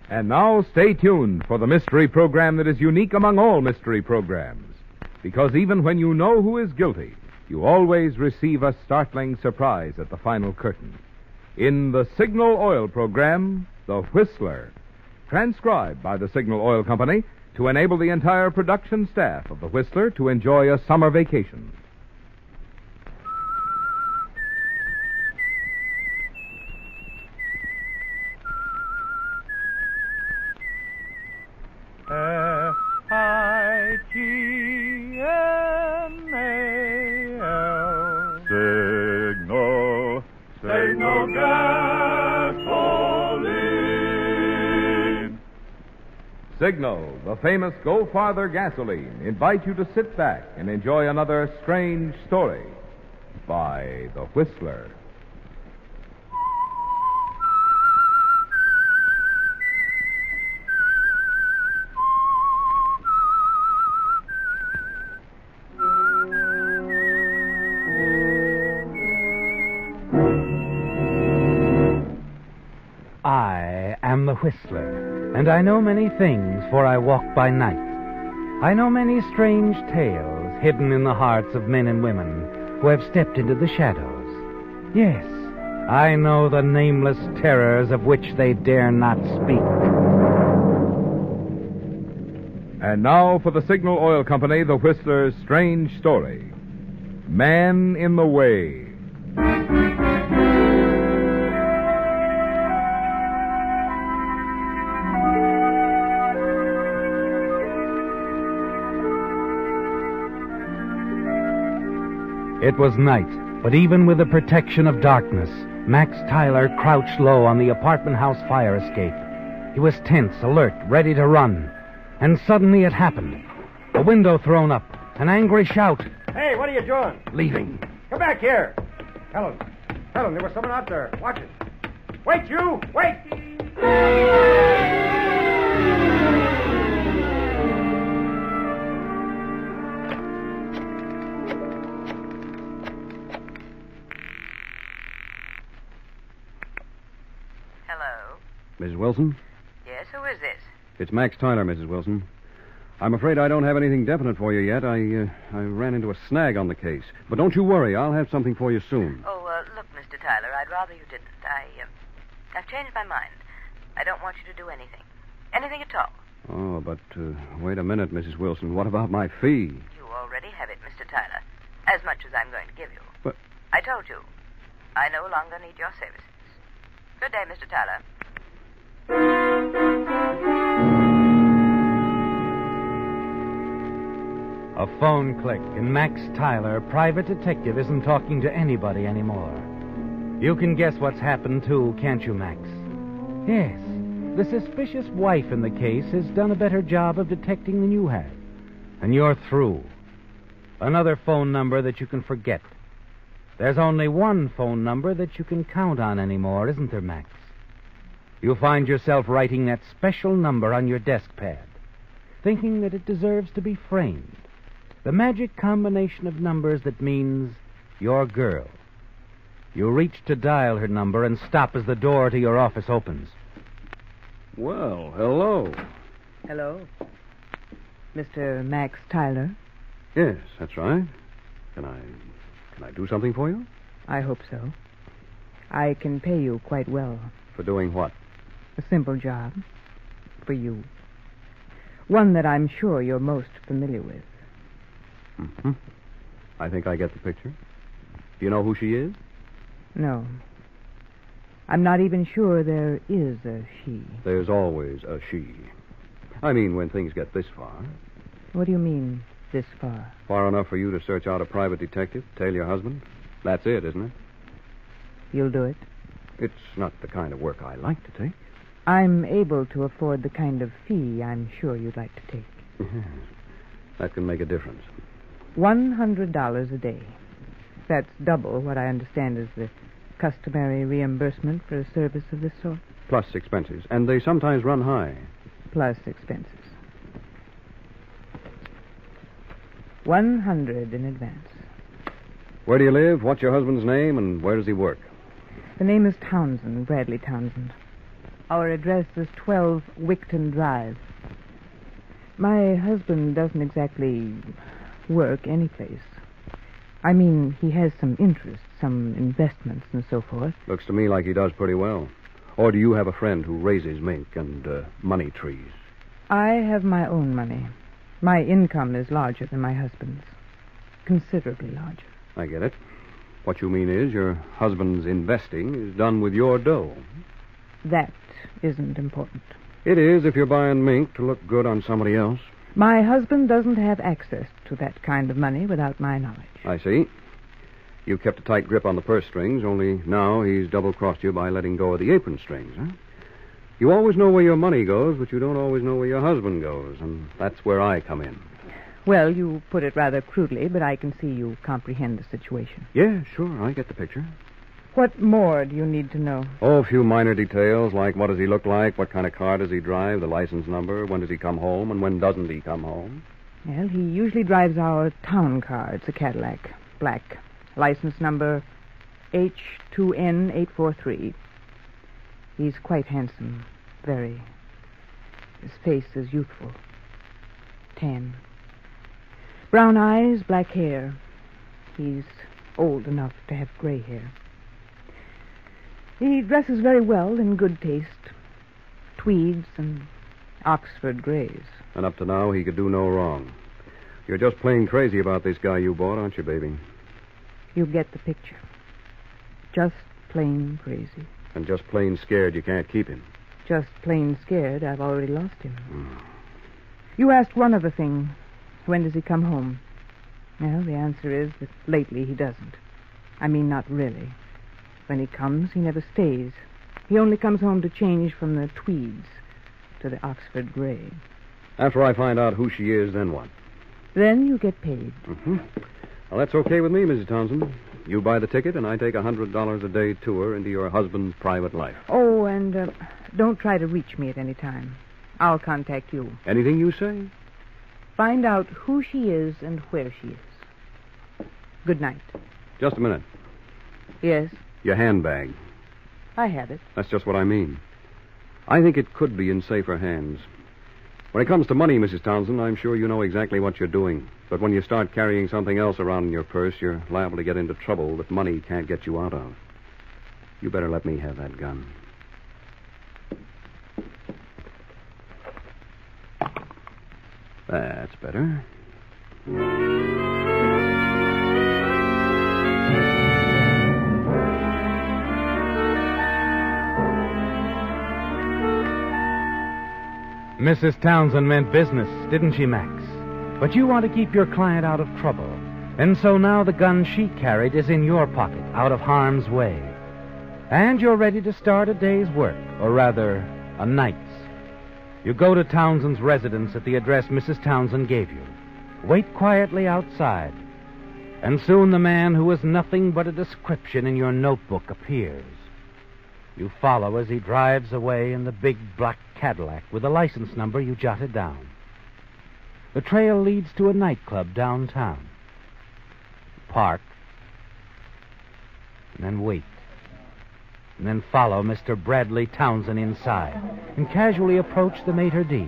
And now stay tuned for the mystery program that is unique among all mystery programs. Because even when you know who is guilty, you always receive a startling surprise at the final curtain. In the Signal Oil program, The Whistler, transcribed by the Signal Oil Company to enable the entire production staff of The Whistler to enjoy a summer vacation. Signal, Signal gasoline. Signal, the famous Go Farther gasoline, invite you to sit back and enjoy another strange story by The Whistler. I am the Whistler, and I know many things, for I walk by night. I know many strange tales hidden in the hearts of men and women who have stepped into the shadows. Yes, I know the nameless terrors of which they dare not speak. And now for the Signal Oil Company, The Whistler's strange story. Man in the Way. It was night, but even with the protection of darkness, Max Tyler crouched low on the apartment house fire escape. He was tense, alert, ready to run. And suddenly it happened. A window thrown up, an angry shout. Hey, what are you doing? Leaving. Come back here. Helen, there was someone out there. Watch it. Wait, you! Wait! Hello? Mrs. Wilson? Yes, who is this? It's Max Tyler, Mrs. Wilson. I'm afraid I don't have anything definite for you yet. I ran into a snag on the case. But don't you worry. I'll have something for you soon. Oh, look, Mr. Tyler, I'd rather you didn't. I've changed my mind. I don't want you to do anything. Anything at all. Oh, but wait a minute, Mrs. Wilson. What about my fee? You already have it, Mr. Tyler. As much as I'm going to give you. But... I told you. I no longer need your services. Good day, Mr. Tyler. A phone click, and Max Tyler, private detective, isn't talking to anybody anymore. You can guess what's happened, too, can't you, Max? Yes, the suspicious wife in the case has done a better job of detecting than you have. And you're through. Another phone number that you can forget. There's only one phone number that you can count on anymore, isn't there, Max? You find yourself writing that special number on your desk pad, thinking that it deserves to be framed. The magic combination of numbers that means your girl. You reach to dial her number and stop as the door to your office opens. Well, hello. Hello? Mr. Max Tyler? Yes, that's right. Can I do something for you? I hope so. I can pay you quite well. For doing what? A simple job. For you. One that I'm sure you're most familiar with. Mm-hmm. I think I get the picture. Do you know who she is? No. I'm not even sure there is a she. There's always a she. I mean, when things get this far. What do you mean, this far? Far enough for you to search out a private detective, tail your husband? That's it, isn't it? You'll do it? It's not the kind of work I like to take. I'm able to afford the kind of fee I'm sure you'd like to take. Yes. That can make a difference. $100 a day. That's double what I understand is the customary reimbursement for a service of this sort. Plus expenses. And they sometimes run high. Plus expenses. 100 in advance. Where do you live? What's your husband's name? And where does he work? The name is Townsend, Bradley Townsend. Our address is 12 Wickton Drive. My husband doesn't exactly work anyplace. I mean, he has some interests, some investments and so forth. Looks to me like he does pretty well. Or do you have a friend who raises mink and money trees? I have my own money. My income is larger than my husband's. Considerably larger. I get it. What you mean is your husband's investing is done with your dough. That isn't important. It is if you're buying mink to look good on somebody else. My husband doesn't have access to that kind of money without my knowledge. I see. You've kept a tight grip on the purse strings, only now he's double-crossed you by letting go of the apron strings, huh? You always know where your money goes, but you don't always know where your husband goes, and that's where I come in. Well, you put it rather crudely, but I can see you comprehend the situation. Yeah, sure, I get the picture. What more do you need to know? Oh, a few minor details, like what does he look like, what kind of car does he drive, the license number, when does he come home, and when doesn't he come home? Well, he usually drives our town car. It's a Cadillac, black. License number H2N843. He's quite handsome, very. His face is youthful. Tan. Brown eyes, black hair. He's old enough to have gray hair. He dresses very well, in good taste. Tweeds and Oxford grays. And up to now, he could do no wrong. You're just plain crazy about this guy you bought, aren't you, baby? You get the picture. Just plain crazy. And just plain scared you can't keep him. Just plain scared I've already lost him. You asked one other thing. When does he come home? Well, the answer is that lately he doesn't. I mean, not really. When he comes, he never stays. He only comes home to change from the tweeds to the Oxford gray. After I find out who she is, then what? Then you get paid. Mm-hmm. Well, that's okay with me, Mrs. Townsend. You buy the ticket, and I take a $100 a day tour into your husband's private life. Oh, and don't try to reach me at any time. I'll contact you. Anything you say? Find out who she is and where she is. Good night. Just a minute. Yes, Your handbag. I have it. That's just what I mean. I think it could be in safer hands. When it comes to money, Mrs. Townsend, I'm sure you know exactly what you're doing. But when you start carrying something else around in your purse, you're liable to get into trouble that money can't get you out of. You better let me have that gun. That's better. Mrs. Townsend meant business, didn't she, Max? But you want to keep your client out of trouble. And so now the gun she carried is in your pocket, out of harm's way. And you're ready to start a day's work, or rather, a night's. You go to Townsend's residence at the address Mrs. Townsend gave you. Wait quietly outside. And soon the man who is nothing but a description in your notebook appears. You follow as he drives away in the big black Cadillac with the license number you jotted down. The trail leads to a nightclub downtown. Park. And then wait. And then follow Mr. Bradley Townsend inside and casually approach the maitre d'.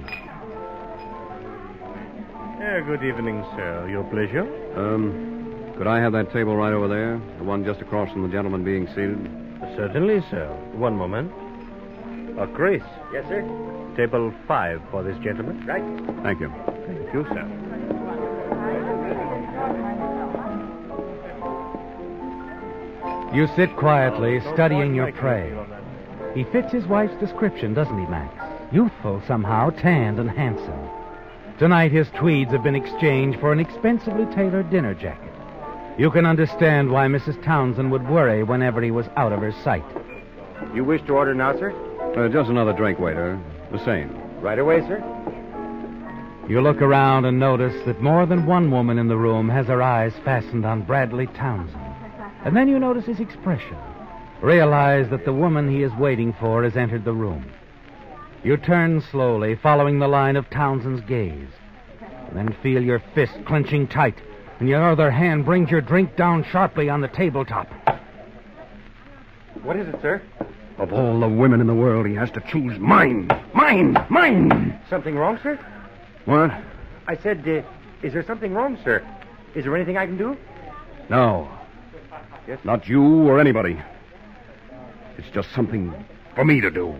Good evening, sir. Your pleasure? Could I have that table right over there? The one just across from the gentleman being seated? Certainly, sir. One moment. Chris. Yes, sir? Table 5 for this gentleman. Right. Thank you. Thank you, sir. You sit quietly, studying your prey. He fits his wife's description, doesn't he, Max? Youthful somehow, tanned and handsome. Tonight his tweeds have been exchanged for an expensively tailored dinner jacket. You can understand why Mrs. Townsend would worry whenever he was out of her sight. You wish to order now, sir? Just another drink, waiter. The same. Right away, sir. You look around and notice that more than one woman in the room has her eyes fastened on Bradley Townsend. And then you notice his expression. Realize that the woman he is waiting for has entered the room. You turn slowly, following the line of Townsend's gaze. And then feel your fist clenching tight, and your other hand brings your drink down sharply on the tabletop. What is it, sir? Of all the women in the world, he has to choose mine. Mine! Something wrong, sir? What? I said, is there something wrong, sir? Is there anything I can do? No. Yes? Not you or anybody. It's just something for me to do.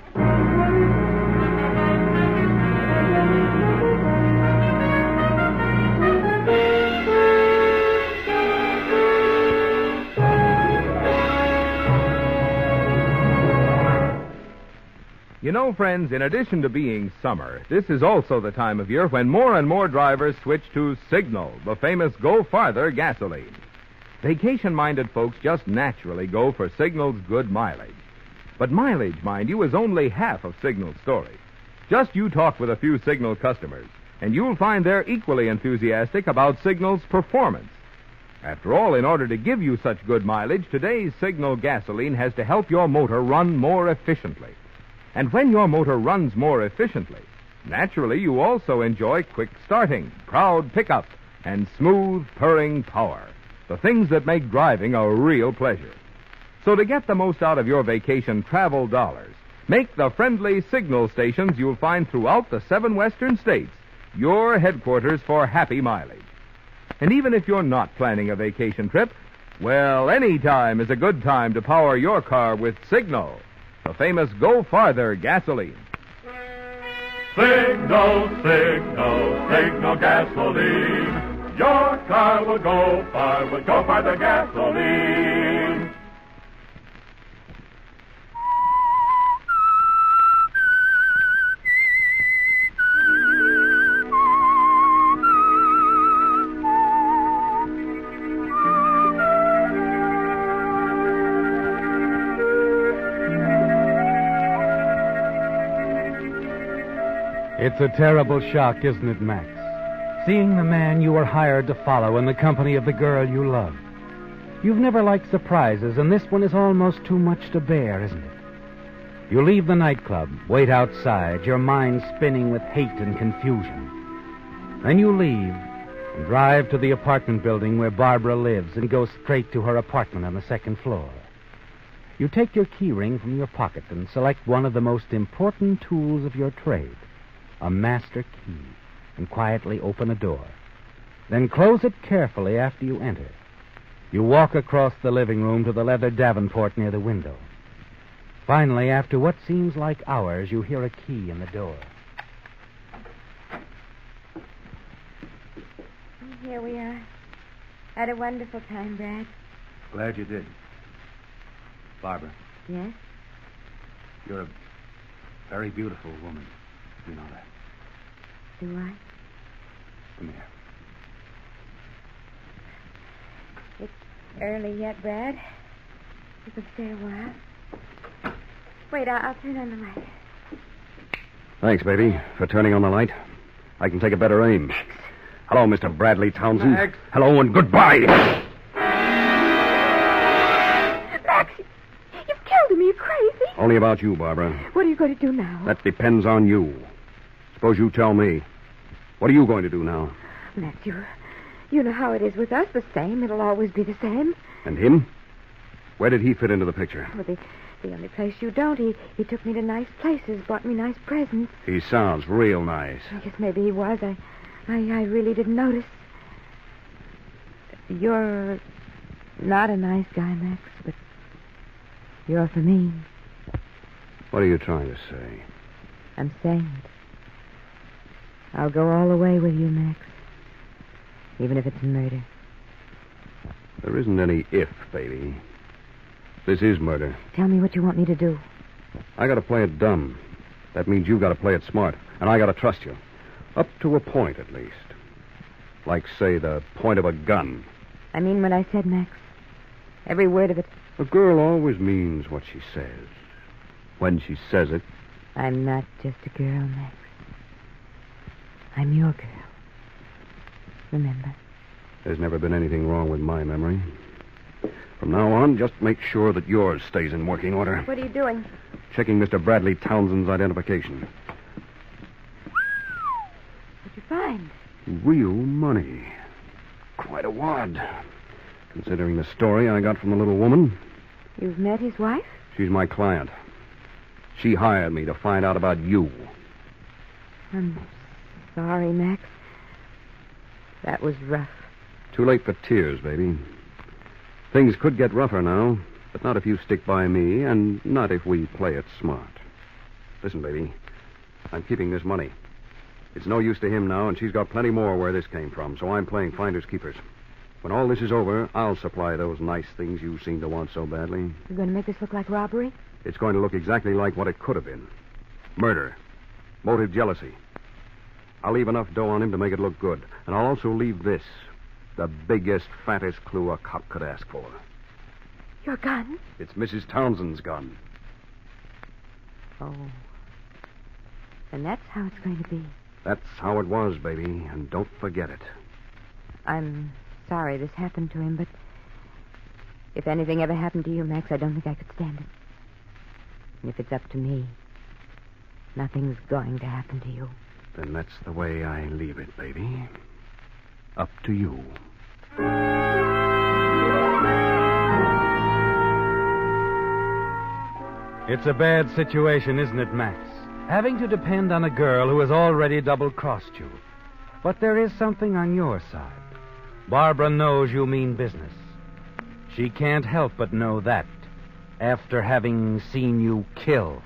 You know, friends, in addition to being summer, this is also the time of year when more and more drivers switch to Signal, the famous Go Farther gasoline. Vacation-minded folks just naturally go for Signal's good mileage. But mileage, mind you, is only half of Signal's story. Just you talk with a few Signal customers, and you'll find they're equally enthusiastic about Signal's performance. After all, in order to give you such good mileage, today's Signal gasoline has to help your motor run more efficiently. And when your motor runs more efficiently, naturally you also enjoy quick starting, proud pickup, and smooth, purring power. The things that make driving a real pleasure. So to get the most out of your vacation travel dollars, make the friendly Signal stations you'll find throughout the 7 western states your headquarters for happy mileage. And even if you're not planning a vacation trip, well, any time is a good time to power your car with Signal, the famous Go Farther gasoline. Signal, Signal, Signal gasoline. Your car will go far with Go Farther gasoline. It's a terrible shock, isn't it, Max? Seeing the man you were hired to follow in the company of the girl you love. You've never liked surprises, and this one is almost too much to bear, isn't it? You leave the nightclub, wait outside, your mind spinning with hate and confusion. Then you leave and drive to the apartment building where Barbara lives and go straight to her apartment on the 2nd floor. You take your key ring from your pocket and select one of the most important tools of your trade, a master key, and quietly open a door. Then close it carefully after you enter. You walk across the living room to the leather davenport near the window. Finally, after what seems like hours, you hear a key in the door. Here we are. Had a wonderful time, Brad. Glad you did. Barbara, Yes? you're a very beautiful woman. You know that. Do I? Come here. It's early yet, Brad. You can stay a while. Wait, I'll turn on the light. Thanks, baby, for turning on the light. I can take a better aim. Hello, Mr. Bradley Townsend. Max. Hello and goodbye. Max, you've killed him. Are you crazy? Only about you, Barbara. What are you going to do now? That depends on you. Suppose you tell me. What are you going to do now? Max, you know how it is with us. The same. It'll always be the same. And him? Where did he fit into the picture? Well, the only place you don't. He took me to nice places, bought me nice presents. He sounds real nice. I guess maybe he was. I really didn't notice. You're not a nice guy, Max, but you're for me. What are you trying to say? I'm saying it. I'll go all the way with you, Max. Even if it's murder. There isn't any if, baby. This is murder. Tell me what you want me to do. I gotta play it dumb. That means you gotta play it smart. And I gotta trust you. Up to a point, at least. Like, say, the point of a gun. I mean what I said, Max. Every word of it. A girl always means what she says. When she says it. I'm not just a girl, Max. I'm your girl. Remember? There's never been anything wrong with my memory. From now on, just make sure that yours stays in working order. What are you doing? Checking Mr. Bradley Townsend's identification. What'd you find? Real money. Quite a wad. Considering the story I got from the little woman. You've met his wife? She's my client. She hired me to find out about you. I'm sorry, Max. That was rough. Too late for tears, baby. Things could get rougher now, but not if you stick by me, and not if we play it smart. Listen, baby, I'm keeping this money. It's no use to him now, and she's got plenty more where this came from, so I'm playing finders keepers. When all this is over, I'll supply those nice things you seem to want so badly. You're going to make this look like robbery? It's going to look exactly like what it could have been. Murder. Motive jealousy. I'll leave enough dough on him to make it look good. And I'll also leave this. The biggest, fattest clue a cop could ask for. Your gun? It's Mrs. Townsend's gun. Oh. And that's how it's going to be. That's how it was, baby, and don't forget it. I'm sorry this happened to him, but if anything ever happened to you, Max, I don't think I could stand it. And if it's up to me, nothing's going to happen to you. Then that's the way I leave it, baby. Up to you. It's a bad situation, isn't it, Max? Having to depend on a girl who has already double-crossed you. But there is something on your side. Barbara knows you mean business. She can't help but know that after having seen you kill.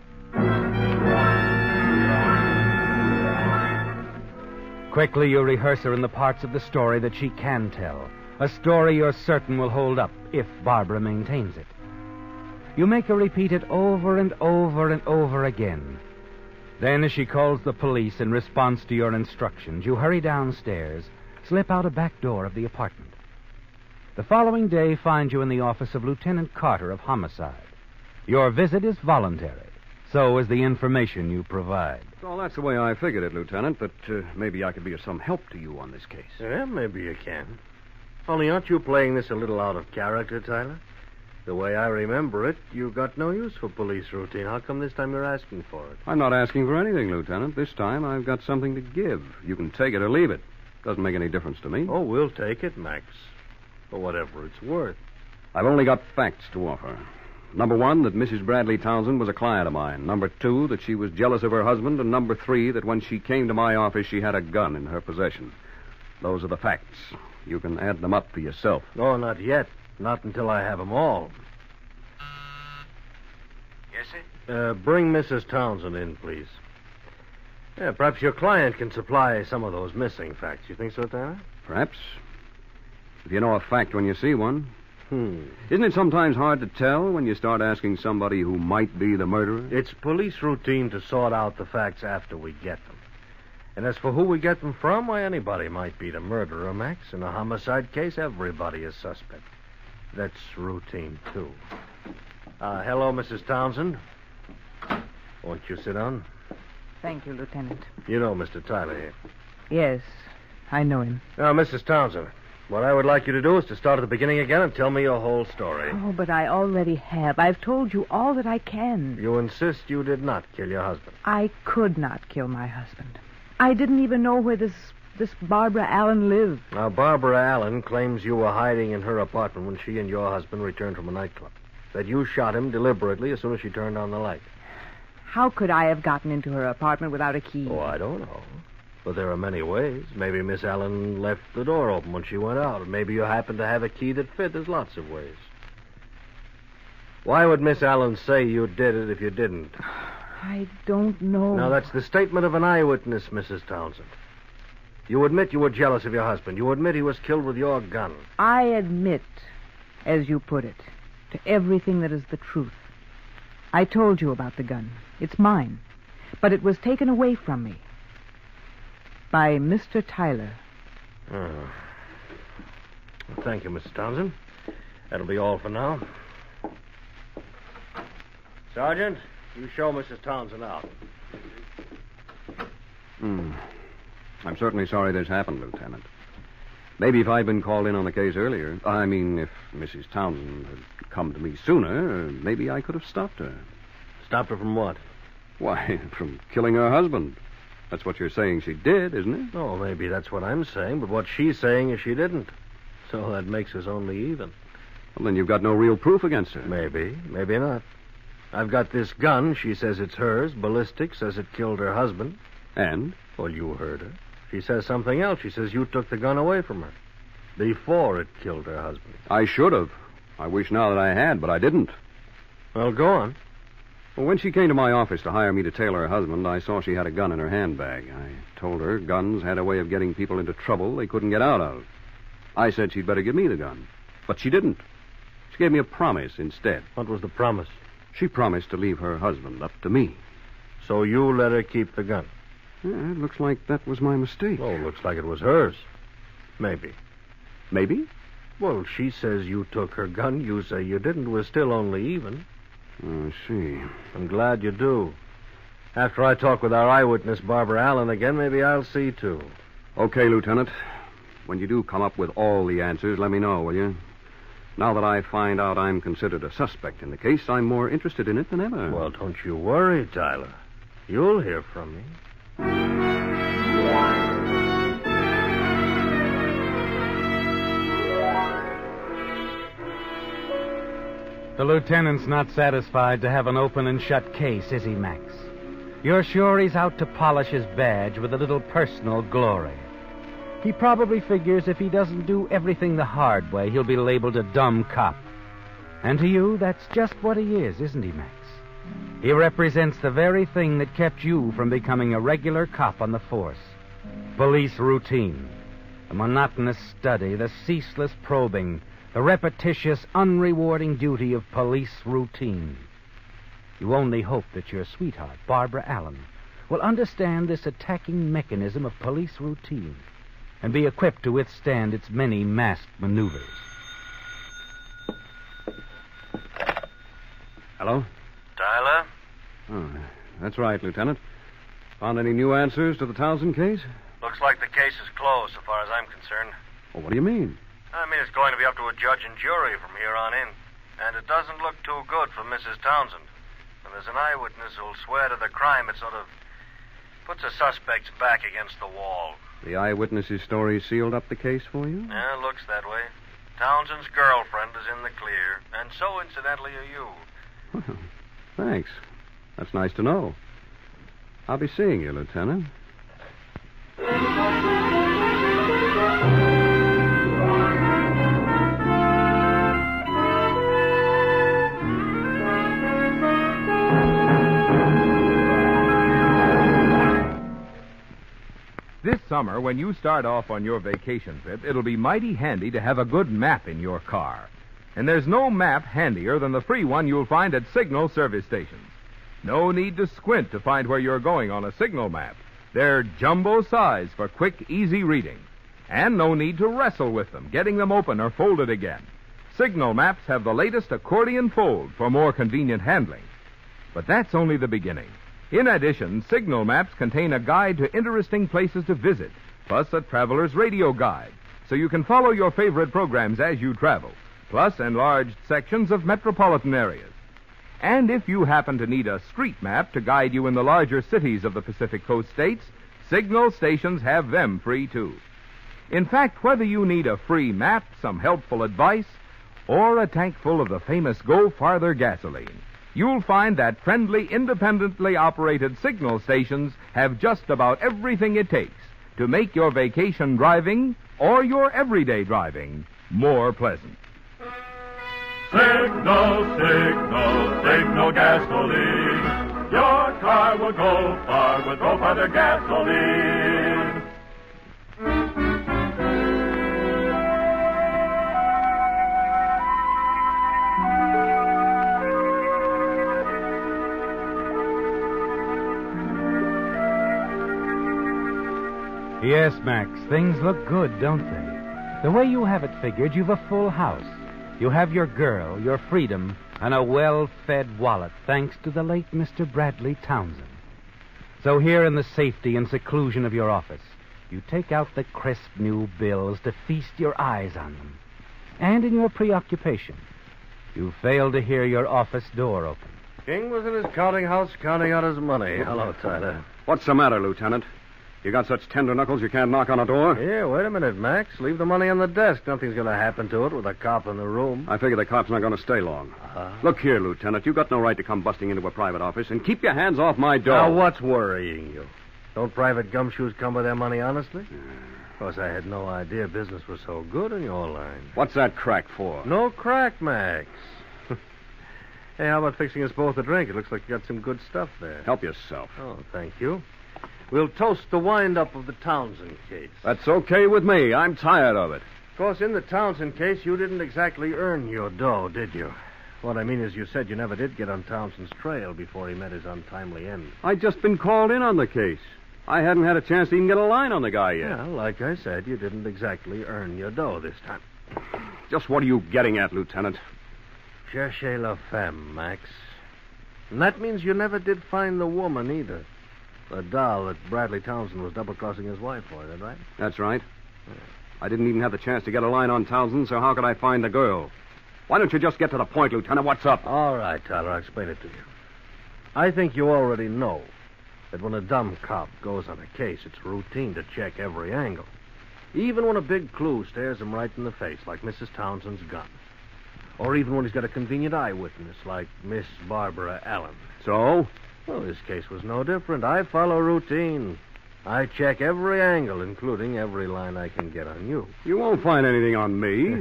Quickly you rehearse her in the parts of the story that she can tell. A story you're certain will hold up if Barbara maintains it. You make her repeat it over and over and over again. Then, as she calls the police in response to your instructions, you hurry downstairs, slip out a back door of the apartment. The following day finds you in the office of Lieutenant Carter of Homicide. Your visit is voluntary. So is the information you provide. Well, that's the way I figured it, Lieutenant, but maybe I could be of some help to you on this case. Yeah, maybe you can. Only aren't you playing this a little out of character, Tyler? The way I remember it, you've got no use for police routine. How come this time you're asking for it? I'm not asking for anything, Lieutenant. This time I've got something to give. You can take it or leave it. Doesn't make any difference to me. Oh, we'll take it, Max. For whatever it's worth. I've only got facts to offer. Number 1, that Mrs. Bradley Townsend was a client of mine. Number 2, that she was jealous of her husband. And number 3, that when she came to my office, she had a gun in her possession. Those are the facts. You can add them up for yourself. No, not yet. Not until I have them all. Yes, sir? Bring Mrs. Townsend in, please. Yeah, perhaps your client can supply some of those missing facts. You think so, Tyler? Perhaps. If you know a fact when you see one. Isn't it sometimes hard to tell when you start asking somebody who might be the murderer? It's police routine to sort out the facts after we get them. And as for who we get them from, why, anybody might be the murderer, Max. In a homicide case, everybody is suspect. That's routine, too. Hello, Mrs. Townsend. Won't you sit down? Thank you, Lieutenant. You know Mr. Tyler here. Yes, I know him. Now, Mrs. Townsend, what I would like you to do is to start at the beginning again and tell me your whole story. Oh, but I already have. I've told you all that I can. You insist you did not kill your husband. I could not kill my husband. I didn't even know where this Barbara Allen lived. Now, Barbara Allen claims you were hiding in her apartment when she and your husband returned from a nightclub. That you shot him deliberately as soon as she turned on the light. How could I have gotten into her apartment without a key? Oh, I don't know. But there are many ways. Maybe Miss Allen left the door open when she went out. Or maybe you happened to have a key that fit. There's lots of ways. Why would Miss Allen say you did it if you didn't? I don't know. Now, that's the statement of an eyewitness, Mrs. Townsend. You admit you were jealous of your husband. You admit he was killed with your gun. I admit, as you put it, to everything that is the truth. I told you about the gun. It's mine. But it was taken away from me. By Mr. Tyler. Oh. Well, thank you, Mrs. Townsend. That'll be all for now. Sergeant, you show Mrs. Townsend out. I'm certainly sorry this happened, Lieutenant. Maybe if I'd been called in on the case earlier, I mean, if Mrs. Townsend had come to me sooner, maybe I could have stopped her. Stopped her from what? Why, from killing her husband. That's what you're saying she did, isn't it? Oh, maybe that's what I'm saying, but what she's saying is she didn't. So that makes us only even. Well, then you've got no real proof against her. Maybe, maybe not. I've got this gun. She says it's hers. Ballistics says it killed her husband. And? Well, you heard her. She says something else. She says you took the gun away from her before it killed her husband. I should have. I wish now that I had, but I didn't. Well, go on. Well, when she came to my office to hire me to tail her husband, I saw she had a gun in her handbag. I told her guns had a way of getting people into trouble they couldn't get out of. I said she'd better give me the gun. But she didn't. She gave me a promise instead. What was the promise? She promised to leave her husband up to me. So you let her keep the gun? Yeah, it looks like that was my mistake. Oh, looks like it was hers. Maybe. Maybe? Well, she says you took her gun. You say you didn't. We're still only even. I see. I'm glad you do. After I talk with our eyewitness, Barbara Allen, again, maybe I'll see, too. Okay, Lieutenant. When you do come up with all the answers, let me know, will you? Now that I find out I'm considered a suspect in the case, I'm more interested in it than ever. Well, don't you worry, Tyler. You'll hear from me. The lieutenant's not satisfied to have an open and shut case, is he, Max? You're sure he's out to polish his badge with a little personal glory. He probably figures if he doesn't do everything the hard way, he'll be labeled a dumb cop. And to you, that's just what he is, isn't he, Max? He represents the very thing that kept you from becoming a regular cop on the force. Police routine. The monotonous study, the ceaseless probing, the repetitious, unrewarding duty of police routine. You only hope that your sweetheart, Barbara Allen, will understand this attacking mechanism of police routine and be equipped to withstand its many masked maneuvers. Hello? Tyler? Oh, that's right, Lieutenant. Found any new answers to the Townsend case? Looks like the case is closed, so far as I'm concerned. Well, what do you mean? I mean, it's going to be up to a judge and jury from here on in. And it doesn't look too good for Mrs. Townsend. When there's an eyewitness who'll swear to the crime, it sort of puts the suspect's back against the wall. The eyewitness's story sealed up the case for you? Yeah, it looks that way. Townsend's girlfriend is in the clear, and so, incidentally, are you. Well, thanks. That's nice to know. I'll be seeing you, Lieutenant. This summer, when you start off on your vacation trip, it'll be mighty handy to have a good map in your car. And there's no map handier than the free one you'll find at Signal service stations. No need to squint to find where you're going on a Signal map. They're jumbo size for quick, easy reading. And no need to wrestle with them, getting them open or folded again. Signal maps have the latest accordion fold for more convenient handling. But that's only the beginning. In addition, Signal maps contain a guide to interesting places to visit, plus a traveler's radio guide, so you can follow your favorite programs as you travel, plus enlarged sections of metropolitan areas. And if you happen to need a street map to guide you in the larger cities of the Pacific Coast states, Signal stations have them free, too. In fact, whether you need a free map, some helpful advice, or a tank full of the famous Go Farther gasoline, you'll find that friendly, independently operated Signal stations have just about everything it takes to make your vacation driving or your everyday driving more pleasant. Signal, signal, signal gasoline. Your car will go far with Go Farther gasoline. Yes, Max, things look good, don't they? The way you have it figured, you've a full house. You have your girl, your freedom, and a well-fed wallet, thanks to the late Mr. Bradley Townsend. So here in the safety and seclusion of your office, you take out the crisp new bills to feast your eyes on them. And in your preoccupation, you fail to hear your office door open. King was in his counting house counting out his money. Hello, Tyler. What's the matter, Lieutenant? You got such tender knuckles you can't knock on a door? Here, wait a minute, Max. Leave the money on the desk. Nothing's going to happen to it with a cop in the room. I figure the cop's not going to stay long. Look here, Lieutenant. You got no right to come busting into a private office, and keep your hands off my door. Now, what's worrying you? Don't private gumshoes come by their money honestly? Of course, I had no idea business was so good in your line. What's that crack for? No crack, Max. Hey, how about fixing us both a drink? It looks like you got some good stuff there. Help yourself. Oh, thank you. We'll toast the wind-up of the Townsend case. That's okay with me. I'm tired of it. Of course, in the Townsend case, you didn't exactly earn your dough, did you? What I mean is you said you never did get on Townsend's trail before he met his untimely end. I'd just been called in on the case. I hadn't had a chance to even get a line on the guy yet. Yeah, like I said, you didn't exactly earn your dough this time. Just what are you getting at, Lieutenant? Cherchez la femme, Max. And that means you never did find the woman either. The doll that Bradley Townsend was double-crossing his wife for, is that right? That's right. I didn't even have the chance to get a line on Townsend, so how could I find the girl? Why don't you just get to the point, Lieutenant? What's up? All right, Tyler, I'll explain it to you. I think you already know that when a dumb cop goes on a case, it's routine to check every angle. Even when a big clue stares him right in the face, like Mrs. Townsend's gun. Or even when he's got a convenient eyewitness, like Miss Barbara Allen. So? Well, this case was no different. I follow routine. I check every angle, including every line I can get on you. You won't find anything on me.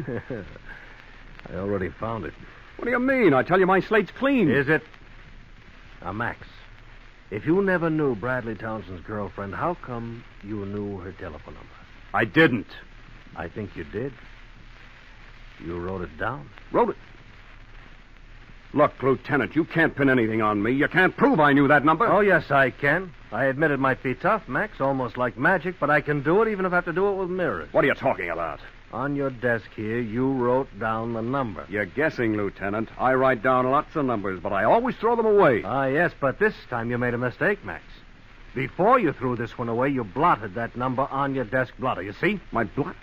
I already found it. What do you mean? I tell you my slate's clean. Is it? Now, Max, if you never knew Bradley Townsend's girlfriend, how come you knew her telephone number? I didn't. I think you did. You wrote it down. Wrote it? Look, Lieutenant, you can't pin anything on me. You can't prove I knew that number. Oh, yes, I can. I admit it might be tough, Max, almost like magic, but I can do it even if I have to do it with mirrors. What are you talking about? On your desk here, you wrote down the number. You're guessing, Lieutenant. I write down lots of numbers, but I always throw them away. Ah, yes, but this time you made a mistake, Max. Before you threw this one away, you blotted that number on your desk blotter, you see? My blot?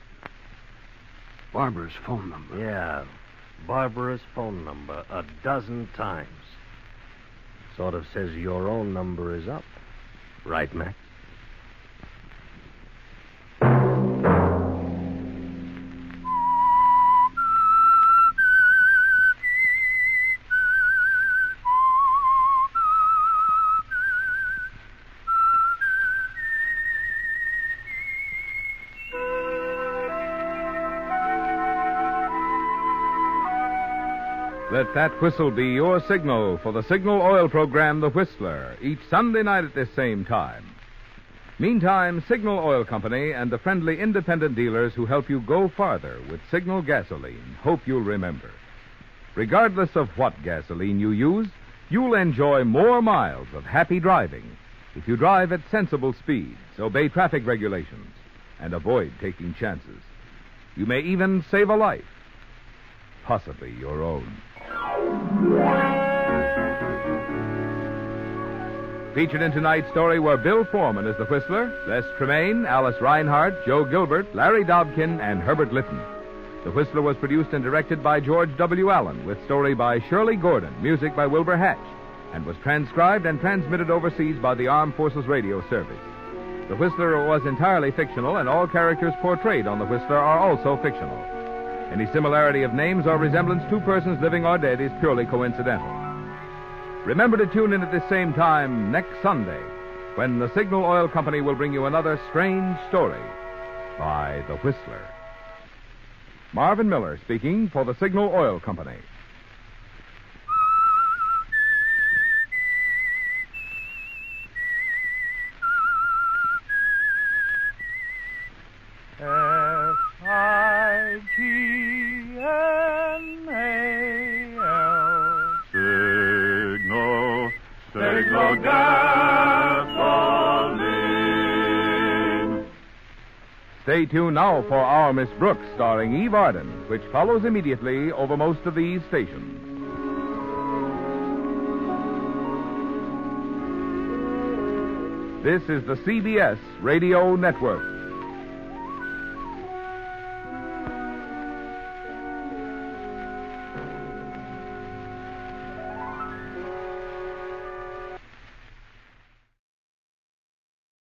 Barbara's phone number. Yeah, Barbara's phone number 12 times. Sort of says your own number is up. Right, Max? Let that whistle be your signal for the Signal Oil program, The Whistler, each Sunday night at this same time. Meantime, Signal Oil Company and the friendly independent dealers who help you go farther with Signal gasoline hope you'll remember. Regardless of what gasoline you use, you'll enjoy more miles of happy driving if you drive at sensible speeds, obey traffic regulations, and avoid taking chances. You may even save a life, possibly your own. Featured in tonight's story were Bill Foreman as the Whistler, Les Tremaine, Alice Reinhardt, Joe Gilbert, Larry Dobkin, and Herbert Litton. The Whistler was produced and directed by George W. Allen, with story by Shirley Gordon, music by Wilbur Hatch, and was transcribed and transmitted overseas by the Armed Forces Radio Service. The Whistler was entirely fictional, and all characters portrayed on The Whistler are also fictional. Any similarity of names or resemblance to persons living or dead is purely coincidental. Remember to tune in at this same time next Sunday, when the Signal Oil Company will bring you another strange story by The Whistler. Marvin Miller speaking for the Signal Oil Company. Signal gasoline. Stay tuned now for Our Miss Brooks, starring Eve Arden, which follows immediately over most of these stations. This is the CBS Radio Network.